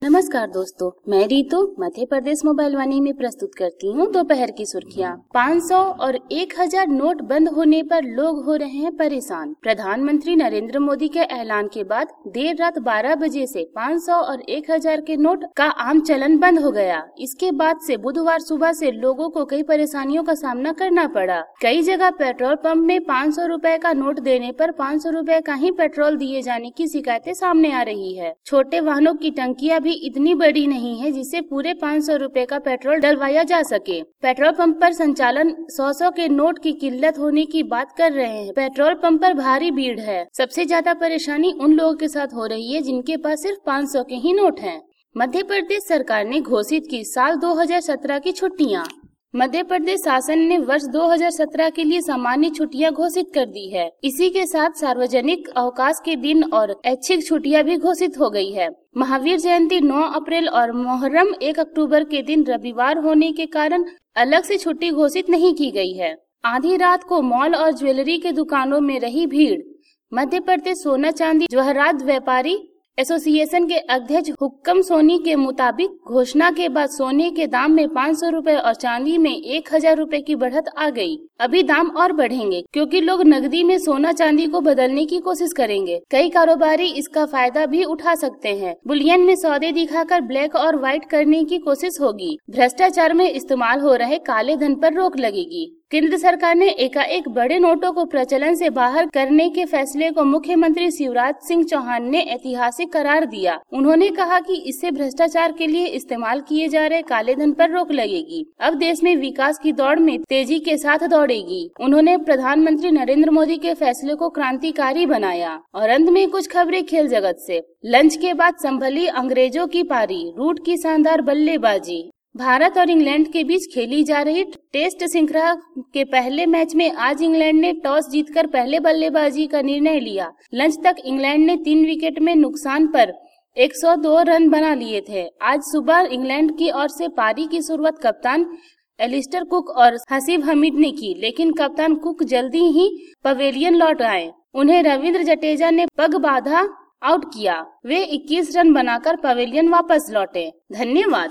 नमस्कार दोस्तों, मैं रीतू मध्य प्रदेश मोबाइल वाणी में प्रस्तुत करती हूँ दोपहर की सुर्खियाँ। 500 और 1000 नोट बंद होने पर लोग हो रहे हैं परेशान। प्रधानमंत्री नरेंद्र मोदी के ऐलान के बाद देर रात 12 बजे से 500 और 1000 के नोट का आम चलन बंद हो गया। इसके बाद से बुधवार सुबह से लोगों को कई परेशानियों का सामना करना पड़ा। कई जगह पेट्रोल पंप में 500 रुपए का नोट देने पर 500 रुपए का ही पेट्रोल दिए जाने की शिकायतें सामने आ रही है। छोटे वाहनों की टंकियां भी इतनी बड़ी नहीं है जिससे पूरे 500 रुपए का पेट्रोल डलवाया जा सके। पेट्रोल पंप पर संचालन 100 के नोट की किल्लत होने की बात कर रहे हैं। पेट्रोल पंप पर भारी भीड़ है। सबसे ज्यादा परेशानी उन लोगों के साथ हो रही है जिनके पास सिर्फ 500 के ही नोट हैं। मध्य प्रदेश सरकार ने घोषित की साल 2017 की छुट्टियां। मध्य प्रदेश शासन ने वर्ष 2017 के लिए सामान्य छुट्टियां घोषित कर दी है। इसी के साथ सार्वजनिक अवकाश के दिन और ऐच्छिक छुट्टियां भी घोषित हो गई है। महावीर जयंती 9 अप्रैल और मुहर्रम 1 अक्टूबर के दिन रविवार होने के कारण अलग से छुट्टी घोषित नहीं की गई है। आधी रात को मॉल और ज्वेलरी के दुकानों में रही भीड़। मध्य प्रदेश सोना चांदी जवाहरात व्यापारी एसोसिएशन के अध्यक्ष हुक्कम सोनी के मुताबिक घोषणा के बाद सोने के दाम में 500 रुपए और चांदी में 1000 रुपए की बढ़त आ गई। अभी दाम और बढ़ेंगे क्योंकि लोग नकदी में सोना चांदी को बदलने की कोशिश करेंगे। कई कारोबारी इसका फायदा भी उठा सकते हैं। बुलियन में सौदे दिखाकर ब्लैक और व्हाइट करने की कोशिश होगी। भ्रष्टाचार में इस्तेमाल हो रहे काले धन पर रोक लगेगी। केंद्र सरकार ने एकाएक बड़े नोटों को प्रचलन से बाहर करने के फैसले को मुख्यमंत्री शिवराज सिंह चौहान ने ऐतिहासिक करार दिया। उन्होंने कहा कि इससे भ्रष्टाचार के लिए इस्तेमाल किए जा रहे काले धन पर रोक लगेगी। अब देश में विकास की दौड़ में तेजी के साथ दौड़ेगी। उन्होंने प्रधानमंत्री नरेंद्र मोदी के फैसले को क्रांतिकारी बनाया। और अंत में कुछ खबरें खेल जगत से। लंच के बाद संभली अंग्रेजों की पारी, रूट की शानदार बल्लेबाजी। भारत और इंग्लैंड के बीच खेली जा रही टेस्ट श्रृंखला के पहले मैच में आज इंग्लैंड ने टॉस जीतकर पहले बल्लेबाजी का निर्णय लिया। लंच तक इंग्लैंड ने 3 विकेट में नुकसान पर 102 रन बना लिए थे। आज सुबह इंग्लैंड की ओर से पारी की शुरुआत कप्तान एलिस्टर कुक और हसीब हमीद ने की, लेकिन कप्तान कुक जल्दी ही पवेलियन लौट आए। उन्हें रविंद्र जडेजा ने पग बाधा आउट किया। वे 21 रन बनाकर पवेलियन वापस लौटे। धन्यवाद।